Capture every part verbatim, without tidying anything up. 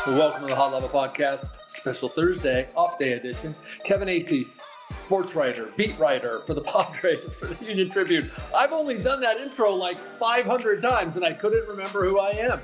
Welcome to the Hot Lava Podcast, special Thursday, off day edition. Kevin Acee, sports writer, beat writer for the Padres, for the Union Tribune. I've only done that intro like five hundred times and I couldn't remember who I am.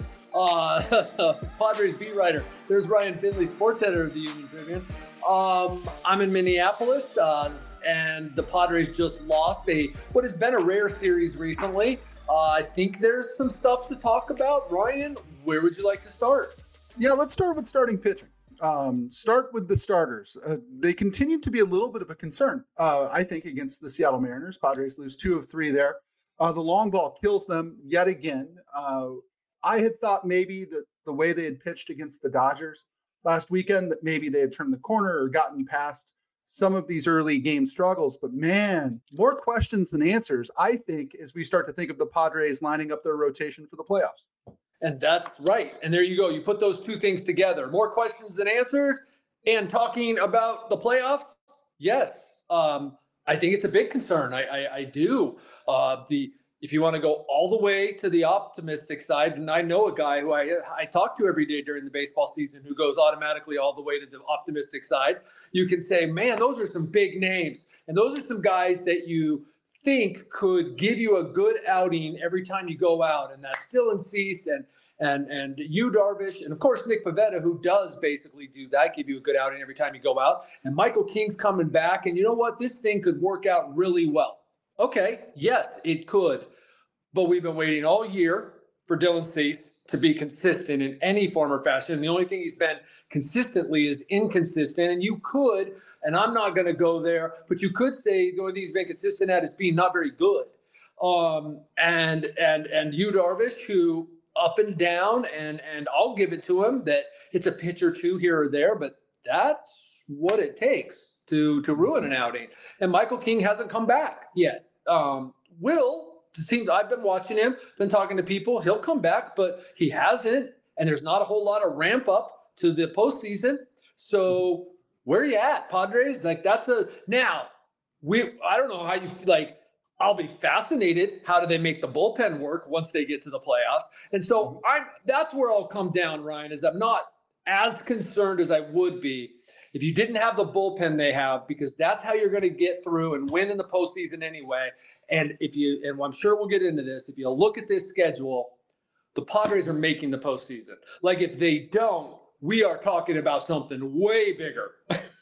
Uh, Padres beat writer. There's Ryan Finley, sports editor of the Union Tribune. Um, I'm in Minneapolis, uh, and the Padres just lost a what has been a rare series recently. Uh, I think there's some stuff to talk about. Ryan, where would you like to start? Yeah, let's start with starting pitching. Um, start with the starters. Uh, they continue to be a little bit of a concern, uh, I think, against the Seattle Mariners. Padres lose two of three there. Uh, the long ball kills them yet again. Uh, I had thought maybe that the way they had pitched against the Dodgers last weekend, that maybe they had turned the corner or gotten past some of these early game struggles. But man, more questions than answers, I think, as we start to think of the Padres lining up their rotation for the playoffs. And that's right. And there you go. You put those two things together. More questions than answers. And talking about the playoffs, yes. Um, I think it's a big concern. I, I, I do. Uh, the If you want to go all the way to the optimistic side, and I know a guy who I, I talk to every day during the baseball season who goes automatically all the way to the optimistic side, you can say, man, those are some big names. And those are some guys that you think could give you a good outing every time you go out. And that's Dylan Cease and and and Yu Darvish, and of course Nick Pivetta, who does basically do that, give you a good outing every time you go out. And Michael King's coming back, and you know what? This thing could work out really well. Okay, yes, it could. But we've been waiting all year for Dylan Cease to be consistent in any form or fashion. And the only thing he's been consistently is inconsistent. And you could, and I'm not going to go there, but you could say the only thing he's been consistent at is being not very good. Um, and and and Yu Darvish, who up and down, and and I'll give it to him that it's a pitch or two here or there, but that's what it takes to to ruin an outing. And Michael King hasn't come back yet. Um, Will. Seems I've been watching him, been talking to people. He'll come back, but he hasn't, and there's not a whole lot of ramp up to the postseason. So where are you at, Padres? Like that's a now. We I don't know how you like. I'll be fascinated. How do they make the bullpen work once they get to the playoffs? And so I'm. That's where I'll come down, Ryan. Is I'm not as concerned as I would be if you didn't have the bullpen they have, because that's how you're going to get through and win in the postseason anyway. And if you, and I'm sure we'll get into this, if you look at this schedule, the Padres are making the postseason. Like if they don't, we are talking about something way bigger.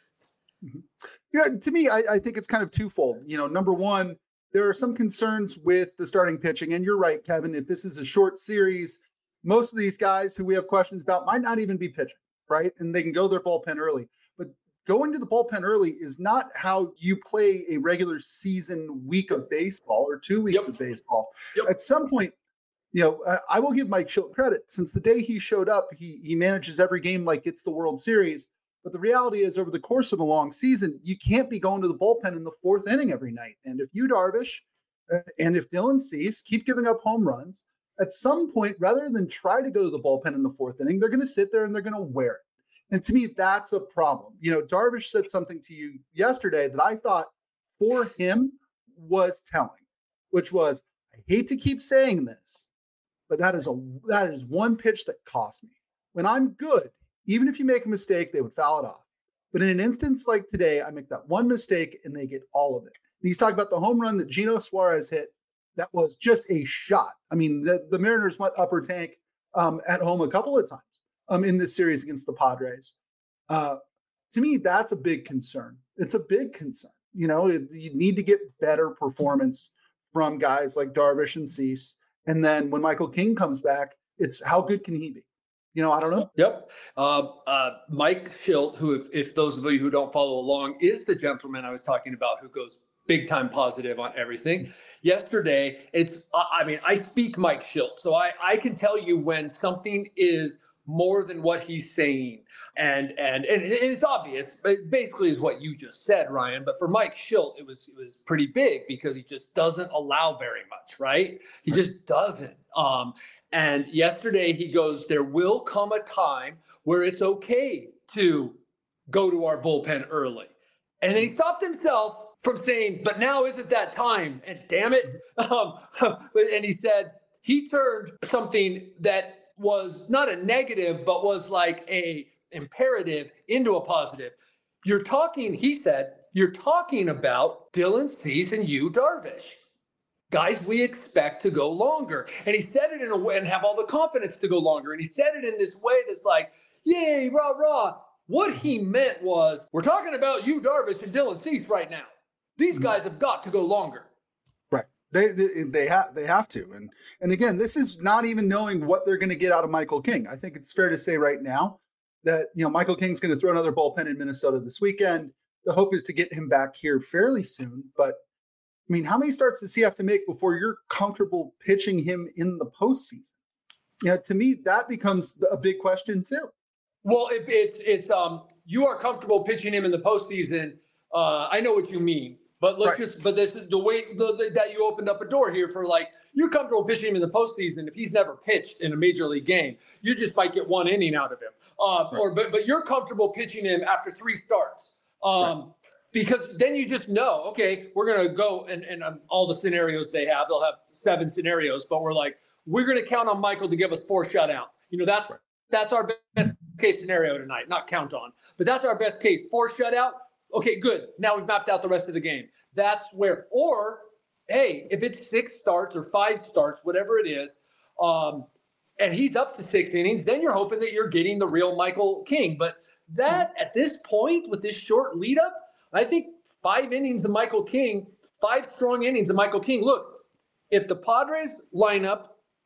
Yeah, to me, I, I think it's kind of twofold. You know, number one, there are some concerns with the starting pitching. And you're right, Kevin, if this is a short series, most of these guys who we have questions about might not even be pitching, right? And they can go their bullpen early. But going to the bullpen early is not how you play a regular season week of baseball or two weeks yep. of baseball. Yep. At some point, you know, I, I will give Mike Shildt credit. Since the day he showed up, he he manages every game like it's the World Series. But the reality is, over the course of a long season, you can't be going to the bullpen in the fourth inning every night. And if Yu Darvish uh, and if Dylan Cease keep giving up home runs, at some point, rather than try to go to the bullpen in the fourth inning, they're going to sit there and they're going to wear it. And to me, that's a problem. You know, Darvish said something to you yesterday that I thought for him was telling, which was, I hate to keep saying this, but that is a that is one pitch that cost me. When I'm good, even if you make a mistake, they would foul it off. But in an instance like today, I make that one mistake and they get all of it. And he's talking about the home run that Gino Suarez hit. That was just a shot. I mean, the, the Mariners went upper tank um, at home a couple of times. Um, in this series against the Padres. Uh, to me, that's a big concern. It's a big concern. You know, it, you need to get better performance from guys like Darvish and Cease. And then when Michael King comes back, it's how good can he be? You know, I don't know. Yep. Uh, uh, Mike Shildt, who, if, if those of you who don't follow along, is the gentleman I was talking about who goes big time positive on everything. Yesterday, it's, I mean, I speak Mike Shildt, so I, I can tell you when something is more than what he's saying. And and and it's obvious. It basically is what you just said, Ryan. But for Mike Shildt, it was it was pretty big because he just doesn't allow very much, right? He just doesn't. Um, and yesterday he goes, there will come a time where it's okay to go to our bullpen early. And then he stopped himself from saying, but now isn't that time? And damn it. Um, and he said, he turned something that was not a negative, but was like a imperative into a positive. You're talking, he said, you're talking about Dylan Cease and Yu Darvish. Guys, we expect to go longer. And he said it in a way and have all the confidence to go longer. And he said it in this way that's like, yay, rah, rah. What he meant was, we're talking about Yu Darvish and Dylan Cease right now. These guys have got to go longer. Right. They they, they have they have to. And and again, this is not even knowing what they're going to get out of Michael King. I think it's fair to say right now that, you know, Michael King's going to throw another bullpen in Minnesota this weekend. The hope is to get him back here fairly soon. But I mean, how many starts does he have to make before you're comfortable pitching him in the postseason? You know, to me, that becomes a big question too. Well, it, it's it's um, you are comfortable pitching him in the postseason. Uh, I know what you mean, but let's right. just but this is the way the, the, that you opened up a door here for like you're comfortable pitching him in the postseason if he's never pitched in a major league game. You just might get one inning out of him, uh, right. or but but you're comfortable pitching him after three starts. Um, right. Because then you just know, okay, we're going to go and, and um, all the scenarios they have, they'll have seven scenarios, but we're like, we're going to count on Michael to give us four shutout. You know, that's right. that's our best case scenario tonight, not count on, but that's our best case. Four shutout. Okay, good. Now we've mapped out the rest of the game. That's where, or hey, if it's six starts or five starts, whatever it is, um, and he's up to six innings, then you're hoping that you're getting the real Michael King. But that at this point with this short lead up, I think five innings of Michael King, five strong innings of Michael King. Look, if the Padres lineup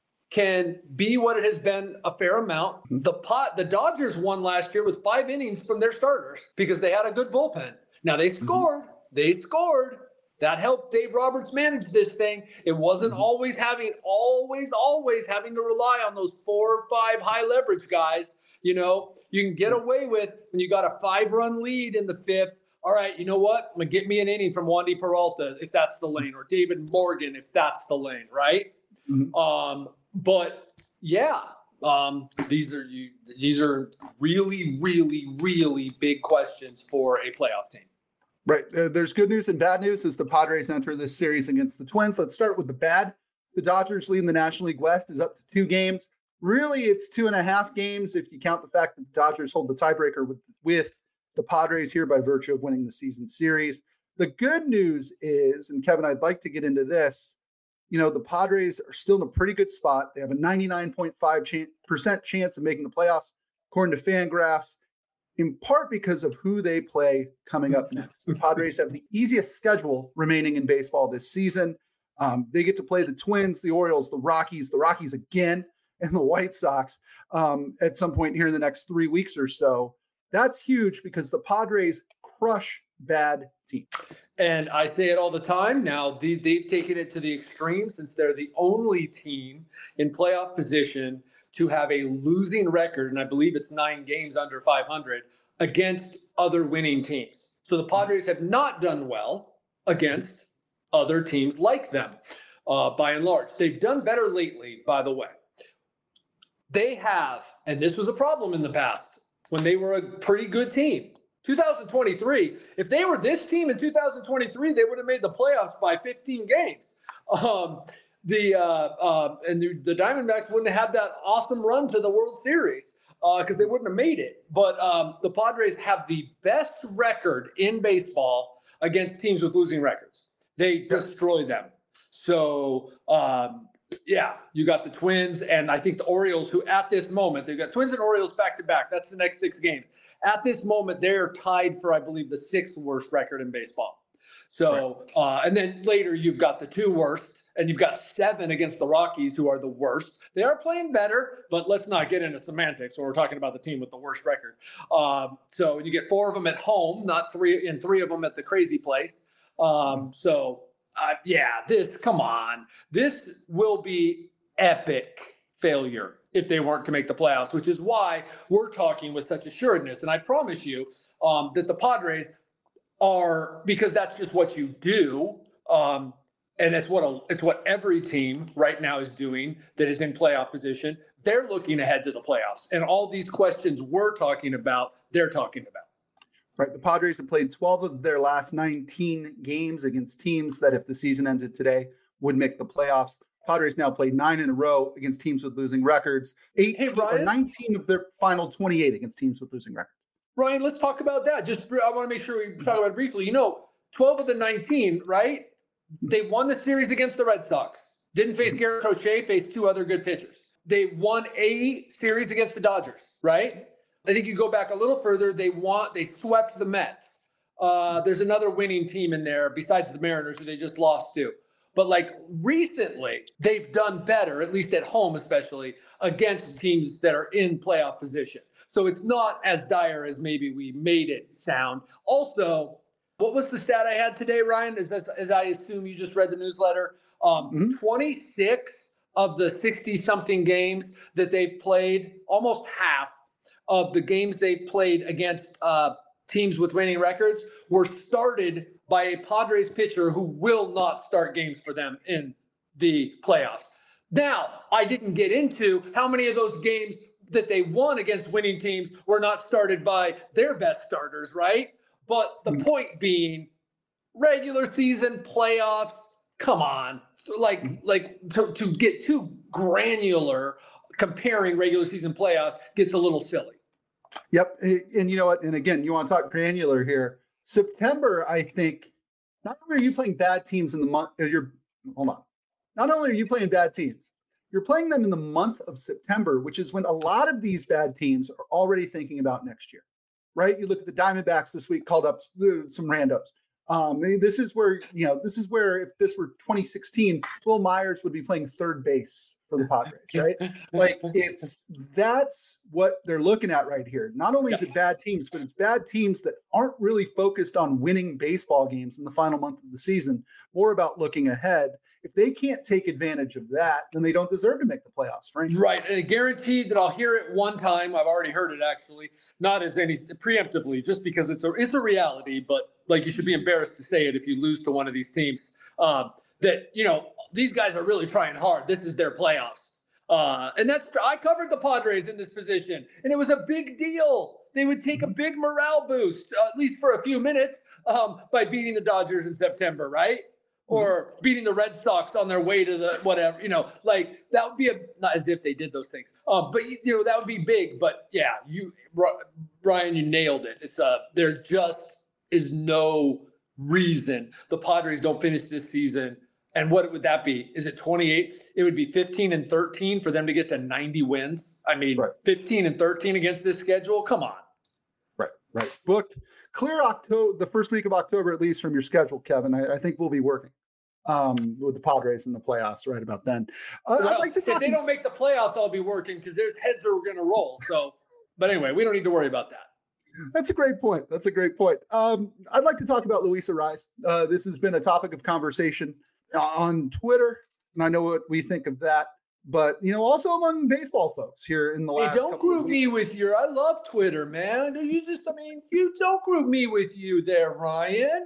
can be what it has been a fair amount, the pot, the Dodgers won last year with five innings from their starters because they had a good bullpen. Now they scored, mm-hmm. they scored. That helped Dave Roberts manage this thing. It wasn't mm-hmm. always having, always, always having to rely on those four or five high leverage guys. You know, you can get away with when you got a five-run lead in the fifth. All right, you know what? I'm going to get me an inning from Wandy Peralta if that's the lane, or David Morgan if that's the lane, right? Mm-hmm. Um, but, yeah, um, these are you. These are really, really, really big questions for a playoff team. Right. Uh, there's good news and bad news as the Padres enter this series against the Twins. Let's start with the bad. The Dodgers lead in the National League West is up to two games. Really, it's two and a half games if you count the fact that the Dodgers hold the tiebreaker with with the Padres here by virtue of winning the season series. The good news is, and Kevin, I'd like to get into this, you know, the Padres are still in a pretty good spot. They have a ninety-nine point five percent chance of making the playoffs, according to Fangraphs, in part because of who they play coming up next. The Padres have the easiest schedule remaining in baseball this season. Um, they get to play the Twins, the Orioles, the Rockies, the Rockies again, and the White Sox um, at some point here in the next three weeks or so. That's huge because the Padres crush bad teams. And I say it all the time. Now, the, they've taken it to the extreme since they're the only team in playoff position to have a losing record, and I believe it's nine games under five hundred, against other winning teams. So the Padres have not done well against other teams like them, uh, by and large. They've done better lately, by the way. They have, and this was a problem in the past, when they were a pretty good team. two thousand twenty-three, if they were this team in two thousand twenty-three, they would have made the playoffs by fifteen games. Um, the uh, uh, and the, the Diamondbacks wouldn't have had that awesome run to the World Series because uh, they wouldn't have made it. But um, the Padres have the best record in baseball against teams with losing records. They destroy them. So, um, yeah, you got the Twins, and I think the Orioles, who at this moment, they've got Twins and Orioles back-to-back. That's the next six games. At this moment, they're tied for, I believe, the sixth worst record in baseball. So, uh, and then later you've got the two worst, and you've got seven against the Rockies, who are the worst. They are playing better, but let's not get into semantics, or we're talking about the team with the worst record. Um, so you get four of them at home, not three, and three of them at the crazy place. Um, so, uh, yeah, this, come on. This will be epic failure if they weren't to make the playoffs, which is why we're talking with such assuredness. And I promise you um, that the Padres are, because that's just what you do, um, and it's what a, it's what every team right now is doing that is in playoff position. They're looking ahead to the playoffs. And all these questions we're talking about, they're talking about. Right. The Padres have played twelve of their last nineteen games against teams that, if the season ended today, would make the playoffs. Padres now played nine in a row against teams with losing records, eighteen Hey, or nineteen of their final twenty-eight against teams with losing records. Ryan, let's talk about that. Just I want to make sure we talk about it briefly. You know, twelve of the nineteen, right? They won the series against the Red Sox. Didn't face Garrett Crochet, faced two other good pitchers. They won a series against the Dodgers, right? I think you go back a little further. They want they swept the Mets. Uh, there's another winning team in there besides the Mariners who they just lost to. But like recently, they've done better, at least at home, especially against teams that are in playoff position. So it's not as dire as maybe we made it sound. Also, what was the stat I had today, Ryan? As, as I assume you just read the newsletter. Um, mm-hmm. twenty-six of the sixty-something games that they've played, almost half of the games they've played against uh, teams with winning records were started by a Padres pitcher who will not start games for them in the playoffs. Now, I didn't get into how many of those games that they won against winning teams were not started by their best starters, right? But the mm-hmm. point being, regular season playoffs, come on. So like, mm-hmm. like to, to get too granular comparing regular season playoffs gets a little silly. Yep. And you know what? And again, you want to talk granular here. September, I think, not only are you playing bad teams in the month, you're, hold on. Not only are you playing bad teams, you're playing them in the month of September, which is when a lot of these bad teams are already thinking about next year, right? You look at the Diamondbacks this week, called up some randos. Um, this is where, you know, this is where if this were twenty sixteen, Will Myers would be playing third base for the Padres, right? Like it's, that's what they're looking at right here. Not only is it bad teams, but it's bad teams that aren't really focused on winning baseball games in the final month of the season, more about looking ahead. If they can't take advantage of that, then they don't deserve to make the playoffs, frankly. Right. And guaranteed that I'll hear it one time. I've already heard it actually, not as any preemptively, just because it's a, it's a reality, but like you should be embarrassed to say it if you lose to one of these teams um, that, you know, these guys are really trying hard. This is their playoffs. Uh, and that's, I covered the Padres in this position and it was a big deal. They would take a big morale boost, uh, at least for a few minutes um, by beating the Dodgers in September. Right. Or beating the Red Sox on their way to the whatever, you know, like that would be a, not as if they did those things, um, but you know, that would be big. But yeah, you, Brian, you nailed it. It's uh, there just is no reason the Padres don't finish this season. And what would that be? Is it twenty-eight? It would be fifteen and thirteen for them to get to ninety wins. I mean, right. fifteen and thirteen against this schedule. Come on. Right, right. Book clear October, the first week of October, at least from your schedule, Kevin. I, I think we'll be working um, with the Padres in the playoffs right about then. Uh, well, I'd like to talk if they don't make the playoffs, I'll be working because there's heads are going to roll. So, but anyway, we don't need to worry about that. That's a great point. That's a great point. Um, I'd like to talk about Luis Arraez. Uh, this has been a topic of conversation on Twitter, and I know what we think of that. But, you know, also among baseball folks here in the last hey, don't couple group of me weeks. with your, I love Twitter, man. You just, I mean, you don't group me with you there, Ryan.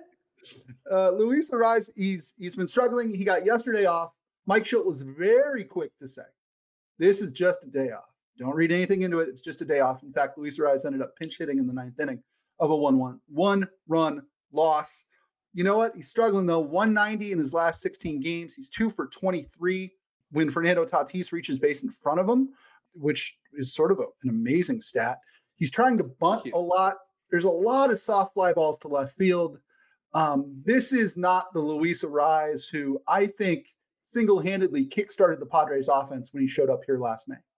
Uh, Luis Arraez, he's, he's been struggling. He got yesterday off. Mike Schilt was very quick to say, this is just a day off. Don't read anything into it. It's just a day off. In fact, Luis Arraez ended up pinch hitting in the ninth inning of a one one, one run loss. You know what? He's struggling, though. one ninety in his last sixteen games. He's two for twenty-three when Fernando Tatis reaches base in front of him, which is sort of a, an amazing stat. He's trying to bunt a lot. There's a lot of soft fly balls to left field. Um, this is not the Luis Arraez who I think single-handedly kickstarted the Padres offense when he showed up here last May.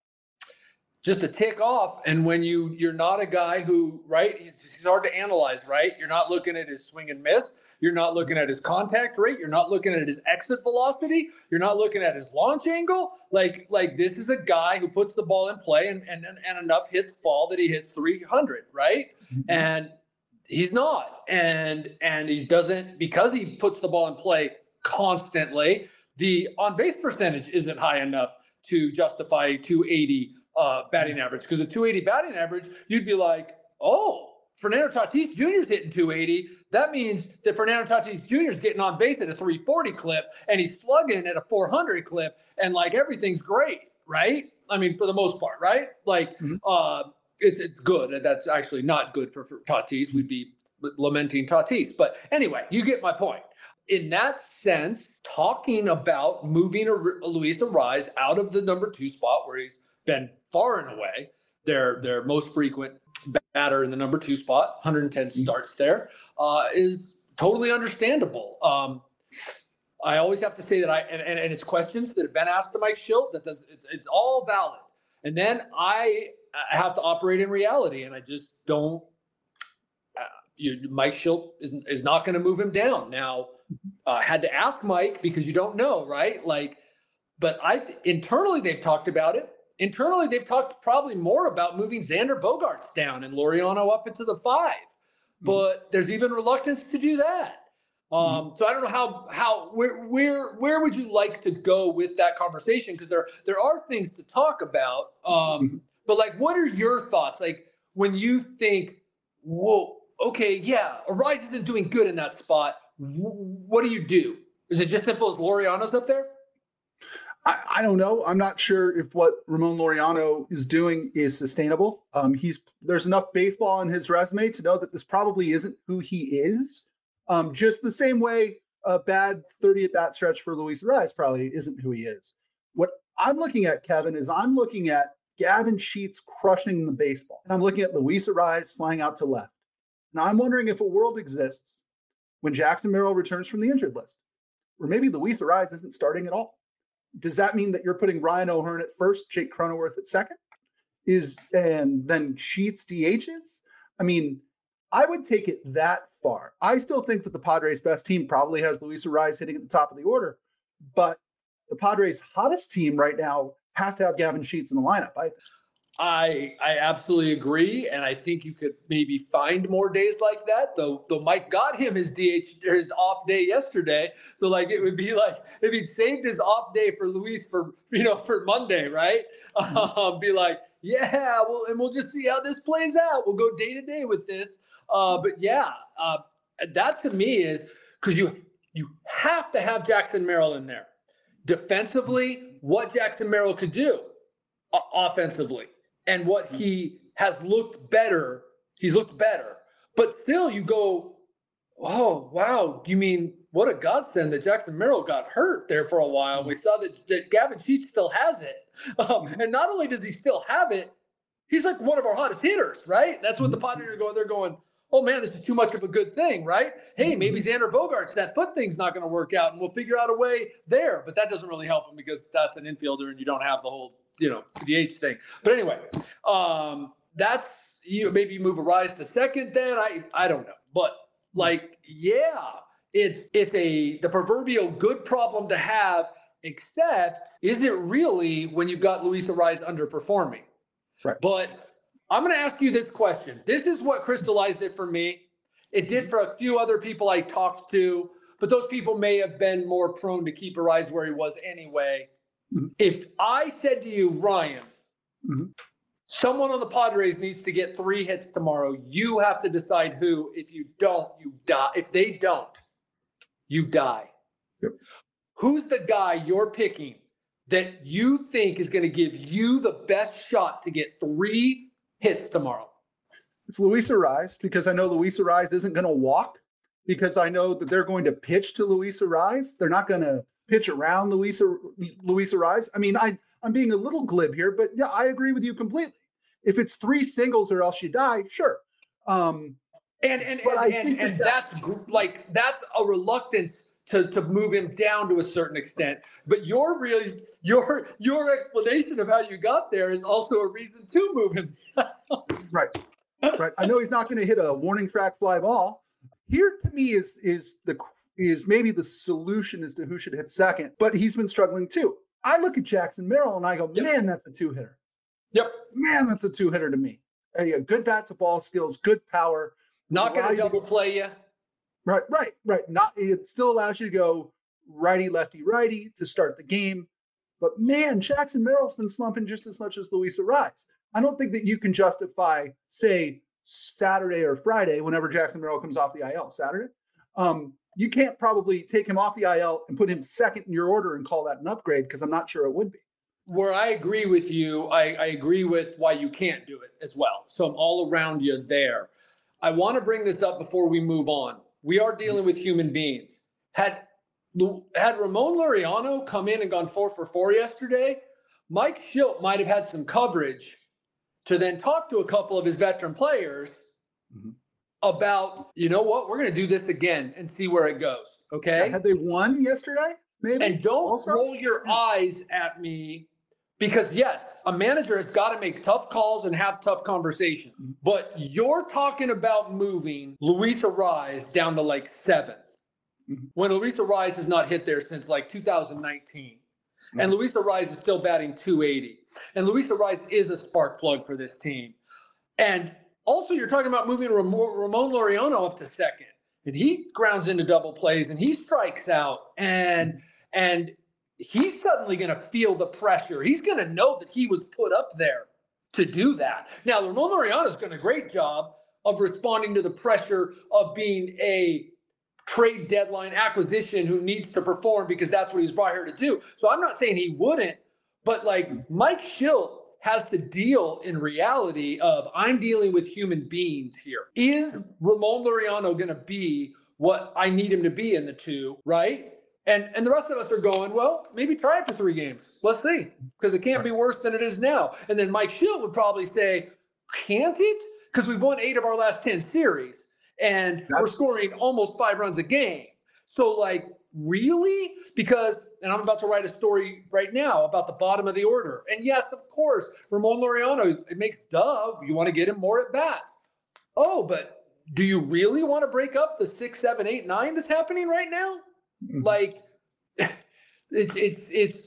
Just a tick off. And when you, you're not a guy who, right, he's, he's hard to analyze, right? You're not looking at his swing and miss. You're not looking at his contact rate. You're not looking at his exit velocity. You're not looking at his launch angle. Like, like this is a guy who puts the ball in play and, and, and enough hits fall that he hits three hundred, right? Mm-hmm. And he's not. And, and he doesn't, because he puts the ball in play constantly, the on-base percentage isn't high enough to justify two eighty uh, batting average. Because a two eighty batting average, you'd be like, oh, Fernando Tatis Junior is hitting two eighty. That means that Fernando Tatis Junior is getting on base at a three forty clip and he's slugging at a four hundred clip and like everything's great, right? I mean, for the most part, right? Like, mm-hmm. uh, it's, it's good. And that's actually not good for, for Tatis. We'd be lamenting Tatis. But anyway, you get my point. In that sense, talking about moving a, a Luis Arraez out of the number two spot where he's been far and away their their most frequent batter in the number two spot, one hundred ten starts there, uh, is totally understandable. Um, I always have to say that I and, and, and it's questions that have been asked to Mike Shildt that does it's, it's all valid. And then I have to operate in reality, and I just don't. Uh, you, Mike Shildt is is not going to move him down. Now, I uh, had to ask Mike because you don't know, right? Like, but I internally they've talked about it. Internally, they've talked probably more about moving Xander Bogaerts down and Laureano up into the five. But mm-hmm. there's even reluctance to do that. Um, mm-hmm. So I don't know how how where where where would you like to go with that conversation? Because there there are things to talk about. Um, mm-hmm. But like, what are your thoughts? Like when you think, whoa, okay, yeah, Arraez isn't doing good in that spot. What do you do? Is it just simple as Laureano's up there? I, I don't know. I'm not sure if what Ramon Laureano is doing is sustainable. Um, he's there's enough baseball on his resume to know that this probably isn't who he is. Um, just the same way a bad thirty at bat stretch for Luis Arraez probably isn't who he is. What I'm looking at, Kevin, is I'm looking at Gavin Sheets crushing the baseball. And I'm looking at Luis Arraez flying out to left. Now I'm wondering if a world exists when Jackson Merrill returns from the injured list, or maybe Luis Arraez isn't starting at all. Does that mean that you're putting Ryan O'Hearn at first, Jake Cronenworth at second? Is and then Sheets D Hs? I mean, I would take it that far. I still think that the Padres' best team probably has Luis Arraez hitting at the top of the order, but the Padres' hottest team right now has to have Gavin Sheets in the lineup, I think. I I absolutely agree, and I think you could maybe find more days like that. Though though Mike got him his D H or his off day yesterday, so like it would be like if he'd saved his off day for Luis for you know for Monday, right? Mm-hmm. Um, be like, yeah, well, and we'll just see how this plays out. We'll go day to day with this. Uh, but yeah, uh, that to me is because you you have to have Jackson Merrill in there defensively. What Jackson Merrill could do uh, offensively. And what he has looked better, he's looked better. But still, you go, oh, wow, you mean what a godsend that Jackson Merrill got hurt there for a while. We saw that, that Gavin Sheets still has it. Um, and not only does he still have it, he's like one of our hottest hitters, right? That's what the Padres are going. They're going, oh, man, this is too much of a good thing, right? Hey, maybe Xander Bogaerts, that foot thing's not going to work out, and we'll figure out a way there. But that doesn't really help him because that's an infielder and you don't have the whole, you know, D H thing. But anyway, um, that's, you maybe you move Arraez to second then. I I don't know. But, like, yeah, it's, it's a the proverbial good problem to have, except is it really when you've got Luis Arraez underperforming? Right. But I'm going to ask you this question. This is what crystallized it for me. It did for a few other people I talked to, but those people may have been more prone to keep Arraez where he was anyway. Mm-hmm. If I said to you, Ryan, mm-hmm. someone on the Padres needs to get three hits tomorrow, you have to decide who. If you don't, you die. If they don't, you die. Yep. Who's the guy you're picking that you think is going to give you the best shot to get three hits tomorrow? It's Luis Arraez, because I know Luis Arraez isn't going to walk, because I know that they're going to pitch to Luis Arraez. They're not going to pitch around Luis, Luis Arraez. I mean, I, I'm being a little glib here, but yeah, I agree with you completely. If it's three singles or else you die, sure. Um, and and and, I and, and that, that's like that's a reluctance to, to move him down to a certain extent. But your really your your explanation of how you got there is also a reason to move him down. Right. Right. I know he's not going to hit a warning track fly ball. Here to me is is the is maybe the solution as to who should hit second, but he's been struggling too. I look at Jackson Merrill and I go, yep. man, that's a two-hitter. Yep. Man, that's a two-hitter to me. Uh, good bat to ball skills, good power. Not going to double play you. Right, right, right. Not it still allows you to go righty, lefty, righty to start the game. But man, Jackson Merrill's been slumping just as much as Luis Arraez. I don't think that you can justify, say, Saturday or Friday, whenever Jackson Merrill comes off the I L, Saturday. Um, you can't probably take him off the I L and put him second in your order and call that an upgrade, because I'm not sure it would be. Where I agree with you, I, I agree with why you can't do it as well. So I'm all around you there. I want to bring this up before we move on. We are dealing with human beings. Had had Ramon Laureano come in and gone four for four yesterday, Mike Shildt might have had some coverage to then talk to a couple of his veteran players mm-hmm. about, you know what, we're going to do this again and see where it goes. Okay. Yeah, had they won yesterday? Maybe. And don't also? roll your eyes at me because, yes, a manager has got to make tough calls and have tough conversations. Mm-hmm. But you're talking about moving Luis Arraez down to like seventh. Mm-hmm. When Luis Arraez has not hit there since like two thousand nineteen. Mm-hmm. And Luis Arraez is still batting two eighty. And Luis Arraez is a spark plug for this team. And also you're talking about moving Ramon, Ramon Laureano up to second. And he grounds into double plays and he strikes out. And, and he's suddenly going to feel the pressure. He's going to know that he was put up there to do that. Now, Ramon Laureano's done a great job of responding to the pressure of being a trade deadline acquisition who needs to perform because that's what he's brought here to do. So I'm not saying he wouldn't, but like Mike Shildt has to deal in reality of I'm dealing with human beings here. Is Ramon Laureano going to be what I need him to be in the two, right? And and the rest of us are going, well, maybe try it for three games. Let's see, because it can't be worse than it is now. And then Mike Shildt would probably say, can't it? Because we've won eight of our last ten series. And That's, we're scoring almost five runs a game. So, like, really? Because, and I'm about to write a story right now about the bottom of the order. And yes, of course, Ramon Laureano, it makes duh. You want to get him more at bats. Oh, but do you really want to break up the six, seven, eight, nine that's happening right now? Mm-hmm. Like, it, it's it's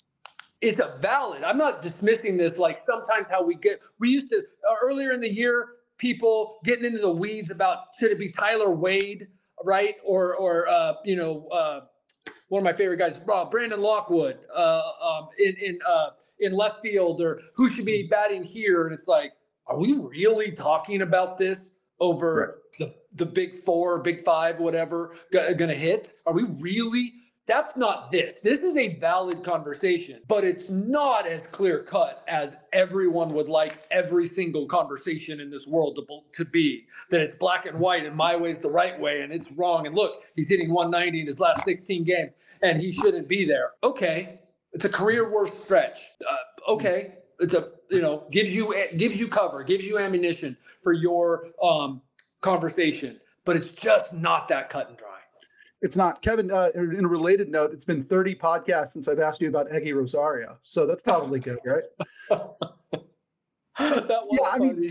it's a valid. I'm not dismissing this. Like sometimes how we get, we used to uh, earlier in the year. People getting into the weeds about should it be Tyler Wade, right? Or, or uh, you know, uh, one of my favorite guys, uh, Brandon Lockwood uh, um, in in uh, in left field, or who should be batting here. And it's like, are we really talking about this over right. the, the big four, big five, whatever, g- going to hit? Are we really? That's not this. This is a valid conversation, but it's not as clear cut as everyone would like every single conversation in this world to, to be. That it's black and white and my way's the right way and it's wrong. And look, he's hitting one ninety in his last sixteen games and he shouldn't be there. Okay, it's a career worst stretch. Uh, okay, it's a you know gives you gives you cover, gives you ammunition for your um, conversation, but it's just not that cut and dry. It's not. Kevin, uh, in a related note, it's been thirty podcasts since I've asked you about Eggy Rosario. So that's probably good, right? that was yeah, I mean,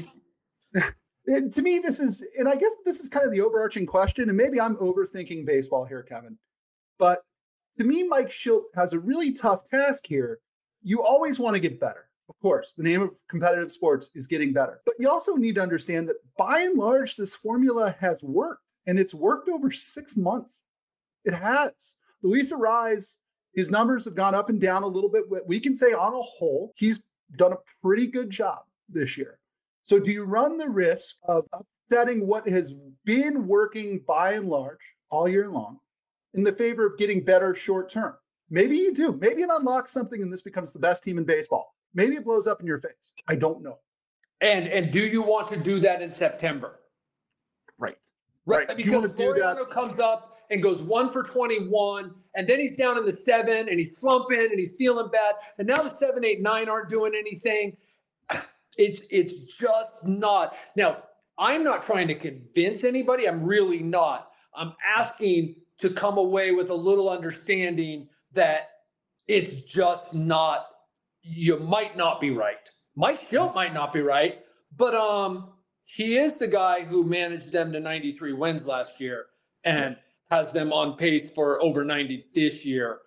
it, to me, this is, and I guess this is kind of the overarching question, and maybe I'm overthinking baseball here, Kevin. But to me, Mike Shildt has a really tough task here. You always want to get better. Of course, the name of competitive sports is getting better. But you also need to understand that by and large, this formula has worked, and it's worked over six months. It has. Luis Arraez, his numbers have gone up and down a little bit. We can say on a whole, he's done a pretty good job this year. So do you run the risk of upsetting what has been working by and large all year long in the favor of getting better short term? Maybe you do. Maybe it unlocks something and this becomes the best team in baseball. Maybe it blows up in your face. I don't know. And and do you want to do that in September? Right. Right. right. Because Laureano comes up and goes one for twenty-one, and then he's down in the seven, and he's slumping, and he's feeling bad, and now the seven, eight, nine aren't doing anything. It's it's just not. Now, I'm not trying to convince anybody. I'm really not. I'm asking to come away with a little understanding that it's just not. You might not be right. Mike Shildt might not be right, but um, he is the guy who managed them to ninety-three wins last year, and has them on pace for over ninety this year.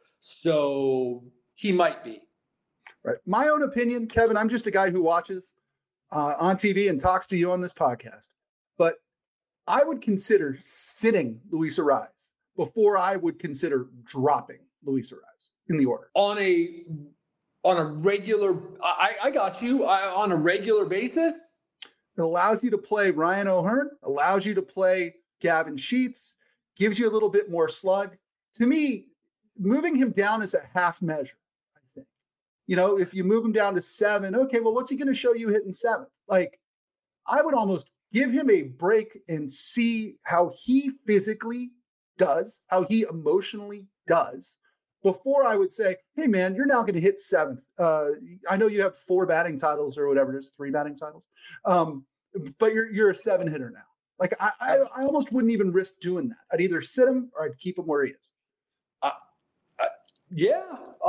So he might be. Right. My own opinion, Kevin, I'm just a guy who watches uh, on T V and talks to you on this podcast. But I would consider sitting Luis Arraez before I would consider dropping Luis Arraez in the order. On a on a regular, I, I got you, I, on a regular basis? It allows you to play Ryan O'Hearn, allows you to play Gavin Sheets, gives you a little bit more slug. To me, moving him down is a half measure, I think. You know, if you move him down to seven, okay, well, what's he going to show you hitting seven? Like, I would almost give him a break and see how he physically does, how he emotionally does, before I would say, hey, man, you're now going to hit seventh. Uh, I know you have four batting titles or whatever it is, three batting titles, um, but you're you're a seven hitter now. Like, I, I, I almost wouldn't even risk doing that. I'd either sit him or I'd keep him where he is. Uh, uh, yeah.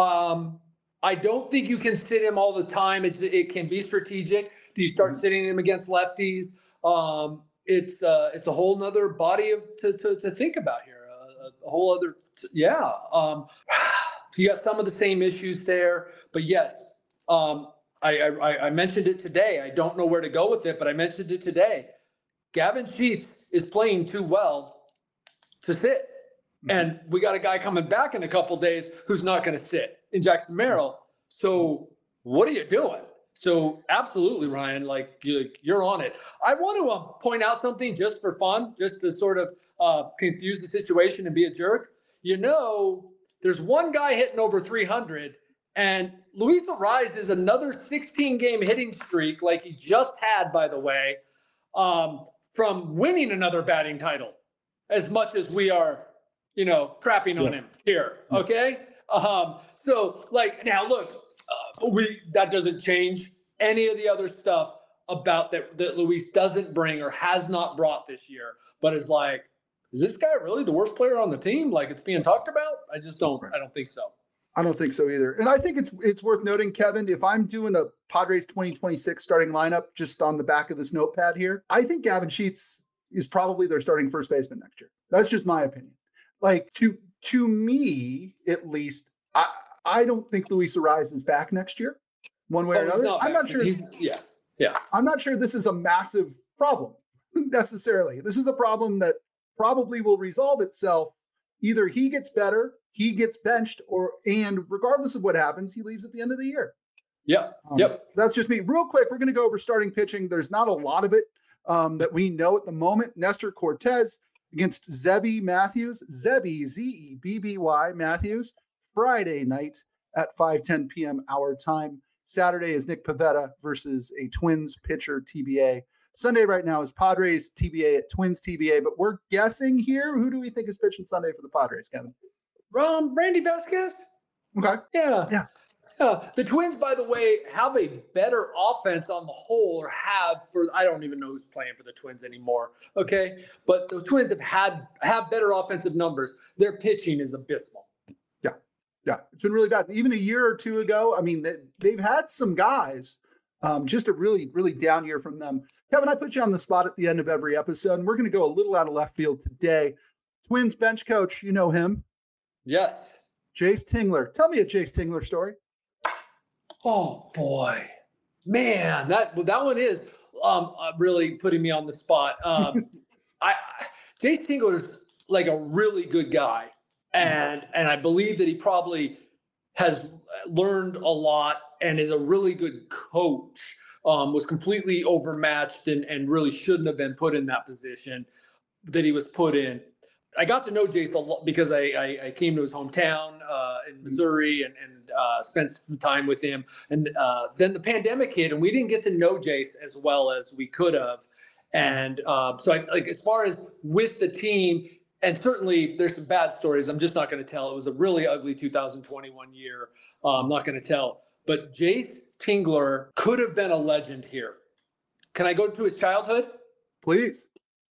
Um, I don't think you can sit him all the time. It, it can be strategic. Do you start mm-hmm. sitting him against lefties? Um, it's uh, it's a whole nother body of to, to, to think about here. A, a whole other, yeah. Um, you got some of the same issues there, but yes, um, I, I, I mentioned it today. I don't know where to go with it, but I mentioned it today. Gavin Sheets is playing too well to sit. Mm-hmm. And we got a guy coming back in a couple days who's not going to sit in Jackson Merrill. So what are you doing? So absolutely, Ryan, like you, you're on it. I want to uh, point out something just for fun, just to sort of uh, confuse the situation and be a jerk. You know, there's one guy hitting over three hundred, and Luis Arraez is another sixteen-game hitting streak, like he just had, by the way, um, from winning another batting title, as much as we are, you know, crapping yeah. on him here, okay? Um, so, like, now, look, uh, we that doesn't change any of the other stuff about that that Luis doesn't bring or has not brought this year, but is like, is this guy really the worst player on the team? Like it's being talked about? I just don't, I don't think so. I don't think so either. And I think it's it's worth noting, Kevin, if I'm doing a Padres twenty twenty-six starting lineup just on the back of this notepad here, I think Gavin Sheets is probably their starting first baseman next year. That's just my opinion. Like to to me, at least, I I don't think Luis Arraez is back next year, one way oh, or another. Not I'm not sure. He's, yeah, yeah. I'm not sure this is a massive problem necessarily. This is a problem that probably will resolve itself. Either he gets better, he gets benched, or and regardless of what happens, he leaves at the end of the year. Yep. Um, yep. That's just me. Real quick, we're going to go over starting pitching. There's not a lot of it um, that we know at the moment. Nestor Cortez against Zebby Matthews. Zebby, Z E B B Y Matthews. Friday night at five ten p.m. our time. Saturday is Nick Pivetta versus a Twins pitcher, T B A. Sunday right now is Padres T B A at Twins T B A, but we're guessing here. Who do we think is pitching Sunday for the Padres, Kevin? Um, Randy Vasquez. Okay. Yeah. Yeah. Yeah. The Twins, by the way, have a better offense on the whole, or have for, I don't even know who's playing for the Twins anymore. Okay. But the Twins have had, have better offensive numbers. Their pitching is abysmal. Yeah. Yeah. It's been really bad. Even a year or two ago, I mean, they, they've had some guys, um, just a really, really down year from them. Kevin, I put you on the spot at the end of every episode, and we're going to go a little out of left field today. Twins bench coach, you know him. Yes. Jayce Tingler. Tell me a Jayce Tingler story. Oh, boy. Man, that that one is um, really putting me on the spot. Um, I Jayce Tingler is like a really good guy, and and I believe that he probably has learned a lot and is a really good coach. Um, was completely overmatched and, and really shouldn't have been put in that position that he was put in. I got to know Jayce a lot because I, I, I came to his hometown uh, in Missouri and, and uh, spent some time with him. And uh, then the pandemic hit and we didn't get to know Jayce as well as we could have. And uh, so I, like as far as with the team, and certainly there's some bad stories. I'm just not going to tell. It was a really ugly two thousand twenty-one year. Uh, I'm not going to tell. But Jayce Tingler could have been a legend here. Can I go to his childhood? Please.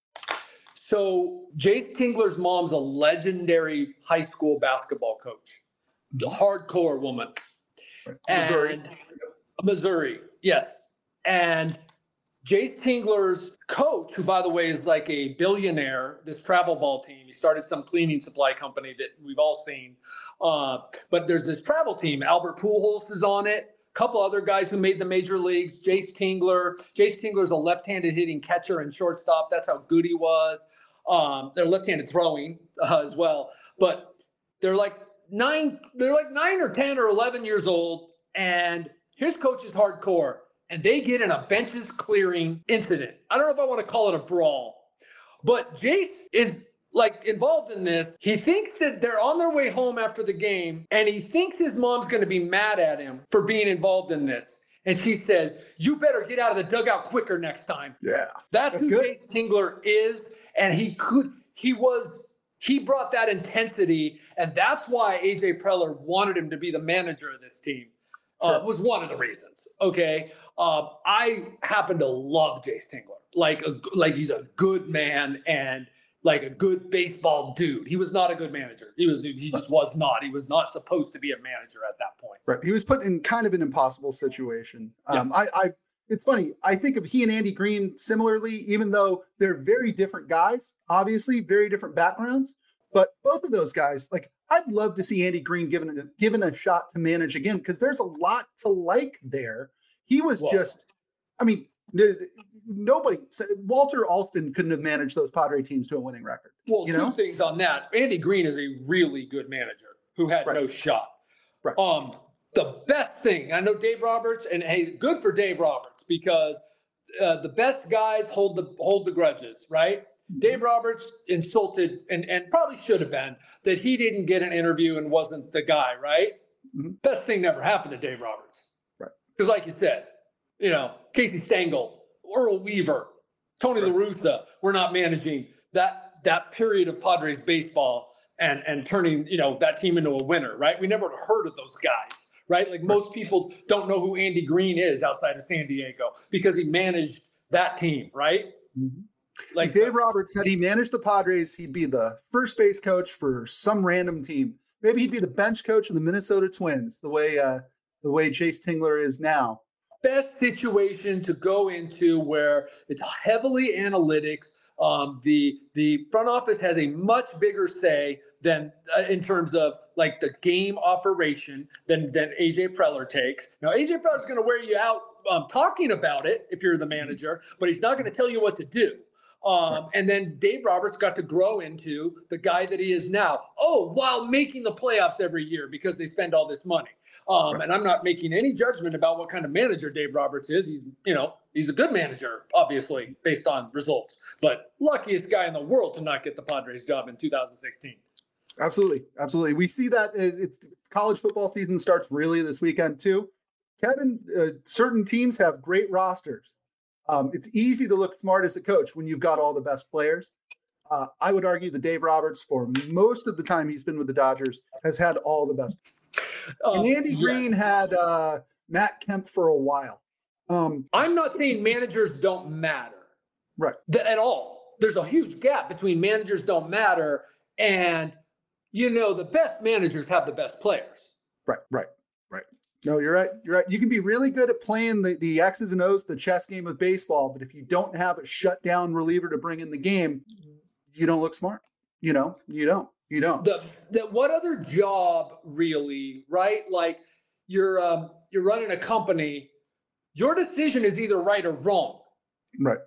So Jayce Tingler's mom's a legendary high school basketball coach, a hardcore woman. Missouri. And Missouri, yes. And Jayce Tingler's coach, who by the way is like a billionaire, this travel ball team, he started some cleaning supply company that we've all seen. Uh, but there's this travel team. Albert Pujols is on it. A couple other guys who made the major leagues. Jayce Tingler. Jayce Tingler's a left-handed hitting catcher and shortstop. That's how good he was. Um, they're left-handed throwing uh, as well. But they're like nine. They're like nine or ten or eleven years old, and his coach is hardcore. And they get in a benches clearing incident. I don't know if I want to call it a brawl, but Jayce is like involved in this. He thinks that they're on their way home after the game, and he thinks his mom's going to be mad at him for being involved in this. and she says, "You better get out of the dugout quicker next time." Yeah, That's, that's who good. Jace Tingler is, and he could, he was, he brought that intensity, and that's why A J Preller wanted him to be the manager of this team. Uh, Sure. was one of the reasons. Okay, um, I happen to love Jace Tingler, like a, like he's a good man and like a good baseball dude. He was not a good manager. He was, he just was not. He was not supposed to be a manager at that point. Right. He was put in kind of an impossible situation. Um, yeah. I, I, it's funny. I think of he and Andy Green similarly, even though they're very different guys, obviously very different backgrounds, but both of those guys, like I'd love to see Andy Green given a, given a shot to manage again, because there's a lot to like there. He was Whoa. just, I mean, nobody, Walter Alston couldn't have managed those Padre teams to a winning record. Well, you two know? things on that. Andy Green is a really good manager who had right. no shot. Right. Um, the best thing, I know Dave Roberts, and hey, good for Dave Roberts, because uh, the best guys hold the hold the grudges, right? Mm-hmm. Dave Roberts insulted, and, and probably should have been, that he didn't get an interview and wasn't the guy, right? Mm-hmm. Best thing never happened to Dave Roberts. Right. Because like you said, you know, Casey Stengel, Earl Weaver, Tony right. La Russa were not managing that that period of Padres baseball and and turning, you know, that team into a winner, right? We never heard of those guys, right? Like right. most people don't know who Andy Green is outside of San Diego because he managed that team, right? Mm-hmm. Like Dave Roberts, had he managed the Padres, he'd be the first base coach for some random team. Maybe he'd be the bench coach of the Minnesota Twins, the way uh, the way Jace Tingler is now. Best situation to go into where it's heavily analytics. Um, the the front office has a much bigger say than uh, in terms of like the game operation than than A J Preller takes. Now A J Preller is going to wear you out um, talking about it if you're the manager, but he's not going to tell you what to do. Um, and then Dave Roberts got to grow into the guy that he is now. Oh, while making the playoffs every year because they spend all this money. Um, right. And I'm not making any judgment about what kind of manager Dave Roberts is. He's, you know, he's a good manager, obviously, based on results. But luckiest guy in the world to not get the Padres job in two thousand sixteen. Absolutely, absolutely. We see that it's college football season starts really this weekend too. Kevin, uh, certain teams have great rosters. Um, it's easy to look smart as a coach when you've got all the best players. Uh, I would argue that Dave Roberts, for most of the time he's been with the Dodgers, has had all the best. Um, and Andy yeah. Green had uh, Matt Kemp for a while. Um, I'm not saying managers don't matter. Right. Th- at all. There's a huge gap between managers don't matter and, you know, the best managers have the best players. Right, right, right. No, you're right. You're right. You can be really good at playing the, the X's and O's, the chess game of baseball, but if you don't have a shutdown reliever to bring in the game, you don't look smart. You know, you don't. You don't. The, the what other job really, right? Like you're um, you're running a company. Your decision is either right or wrong. Right.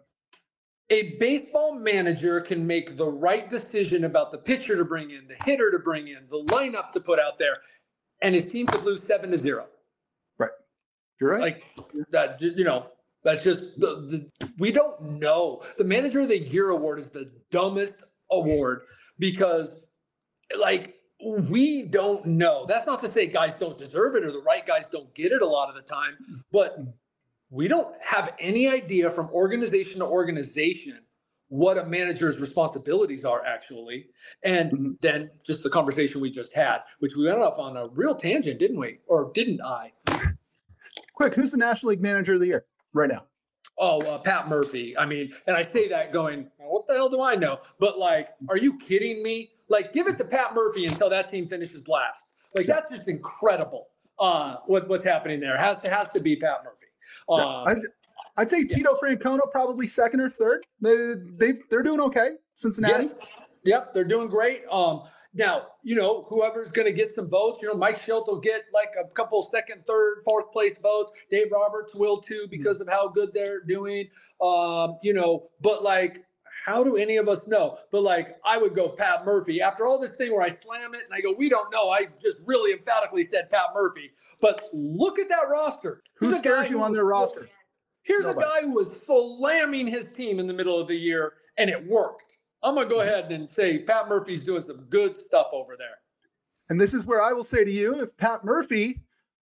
A baseball manager can make the right decision about the pitcher to bring in, the hitter to bring in, the lineup to put out there, and his team could lose seven to zero. Right. You're right. Like that, you know, that's just the, the we don't know. The Manager of the Year award is the dumbest award because, like, we don't know. That's not to say guys don't deserve it or the right guys don't get it a lot of the time, but we don't have any idea from organization to organization what a manager's responsibilities are actually. And mm-hmm. then just the conversation we just had, which we went off on a real tangent, didn't we? Or didn't I? Quick, who's the National League Manager of the Year right now? Oh, uh, Pat Murphy. I mean, and I say that going, what the hell do I know? But like, are you kidding me? Like, give it to Pat Murphy until that team finishes last. Like, yeah. That's just incredible. Uh, what what's happening there has to has to be Pat Murphy. Uh, yeah. I'd, I'd say Tito yeah. Francono probably second or third. They they they're doing okay. Cincinnati. Yes. Yep, they're doing great. Um, now you know whoever's going to get some votes. You know, Mike Schilt will get like a couple second, third, fourth place votes. Dave Roberts will too because mm-hmm. of how good they're doing. Um, you know, but like. How do any of us know? But like, I would go Pat Murphy after all this thing where I slam it and I go, we don't know. I just really emphatically said Pat Murphy. But look at that roster. Who scares you on their roster? Here's Nobody. a guy who was slamming his team in the middle of the year, and it worked. I'm going to go ahead and say Pat Murphy's doing some good stuff over there. And this is where I will say to you, if Pat Murphy uh,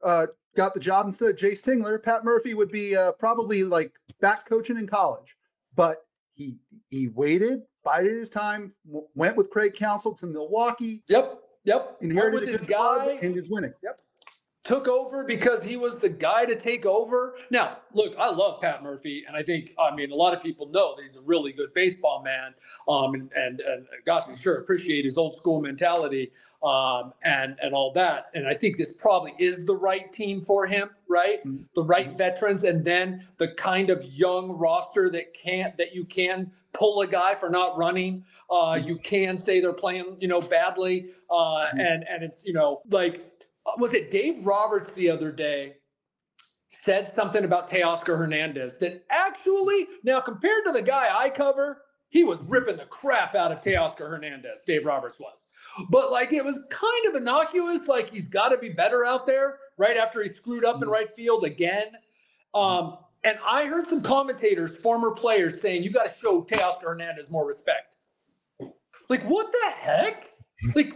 got the job instead of Jace Tingler, Pat Murphy would be uh, probably like back coaching in college. But he he waited, bided his time, w- went with Craig Counsell to Milwaukee. Yep, yep. Inherited Went a with good this club guy. and is winning. Yep. Took over because he was the guy to take over. Now, look, I love Pat Murphy, and I think, I mean, a lot of people know that he's a really good baseball man, um, and, and, and gosh, I sure appreciate his old school mentality, um, and, and all that. And I think this probably is the right team for him, right? Mm-hmm. The right veterans, and then the kind of young roster that can't, that you can pull a guy for not running. Uh, mm-hmm. You can say they're playing, you know, badly, uh, mm-hmm. and, and it's, you know, like, was it Dave Roberts the other day said something about Teoscar Hernandez that actually, now compared to the guy I cover, he was ripping the crap out of Teoscar Hernandez, Dave Roberts was. But like, it was kind of innocuous, like he's got to be better out there right after he screwed up in right field again. Um, and I heard some commentators, former players saying, you got to show Teoscar Hernandez more respect. Like, what the heck? Like,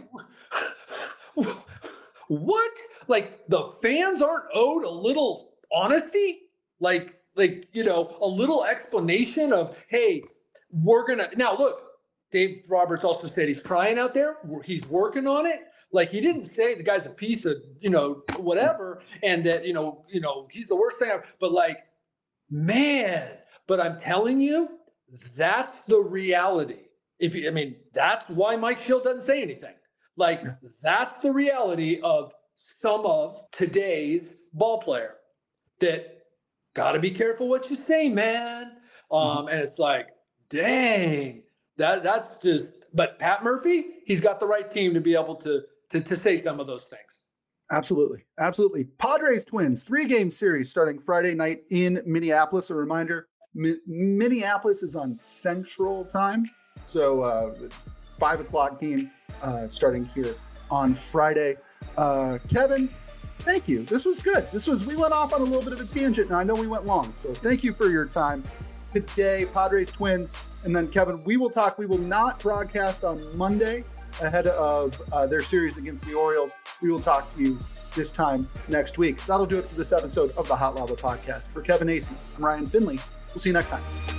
what? Like, the fans aren't owed a little honesty? Like, like, you know, a little explanation of, hey, we're going to, now look, Dave Roberts also said he's trying out there. He's working on it. Like, he didn't say the guy's a piece of, you know, whatever. And that, you know, you know, he's the worst thing ever. But like, man, but I'm telling you, that's the reality. If you, I mean, that's why Mike Schill doesn't say anything. Like, that's the reality of some of today's ball player that got to be careful what you say, man. Um, mm-hmm. And it's like, dang, that that's just, but Pat Murphy, he's got the right team to be able to, to, to say some of those things. Absolutely. Absolutely. Padres Twins, three game series starting Friday night in Minneapolis. A reminder, Mi- Minneapolis is on Central Time. So uh, five o'clock game. Uh, starting here on Friday. Uh, Kevin, thank you. This was good. This was, we went off on a little bit of a tangent, and I know we went long. So thank you for your time today, Padres Twins. And then, Kevin, we will talk. We will not broadcast on Monday ahead of uh, their series against the Orioles. We will talk to you this time next week. That'll do it for this episode of the Hot Lava Podcast. For Kevin Acee, I'm Ryan Finley. We'll see you next time.